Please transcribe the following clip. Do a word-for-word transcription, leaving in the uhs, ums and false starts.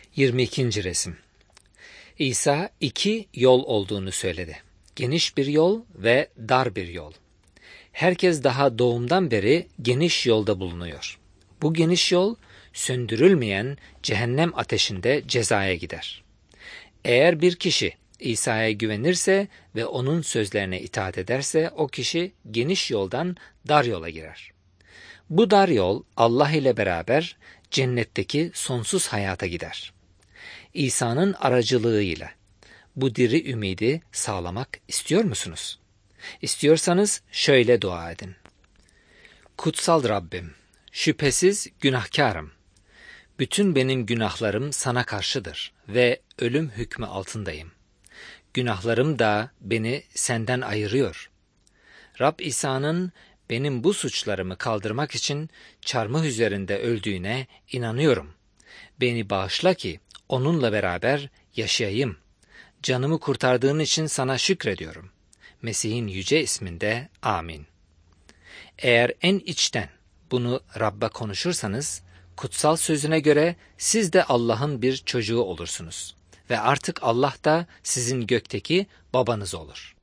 yirmi ikinci resim. İsa iki yol olduğunu söyledi. Geniş bir yol ve dar bir yol. Herkes daha doğumdan beri geniş yolda bulunuyor. Bu geniş yol söndürülmeyen cehennem ateşinde cezaya gider. Eğer bir kişi İsa'ya güvenirse ve onun sözlerine itaat ederse o kişi geniş yoldan dar yola girer. Bu dar yol Allah ile beraber cennetteki sonsuz hayata gider. İsa'nın aracılığıyla bu diri ümidi sağlamak istiyor musunuz? İstiyorsanız şöyle dua edin. Kutsal Rabbim, şüphesiz günahkarım. Bütün benim günahlarım sana karşıdır ve ölüm hükmü altındayım. Günahlarım da beni senden ayırıyor. Rab İsa'nın benim bu suçlarımı kaldırmak için çarmıh üzerinde öldüğüne inanıyorum. Beni bağışla ki onunla beraber yaşayayım. Canımı kurtardığın için sana şükrediyorum. Mesih'in yüce isminde amin. Eğer en içten bunu Rab'be konuşursanız, kutsal sözüne göre siz de Allah'ın bir çocuğu olursunuz. Ve artık Allah da sizin gökteki babanız olur.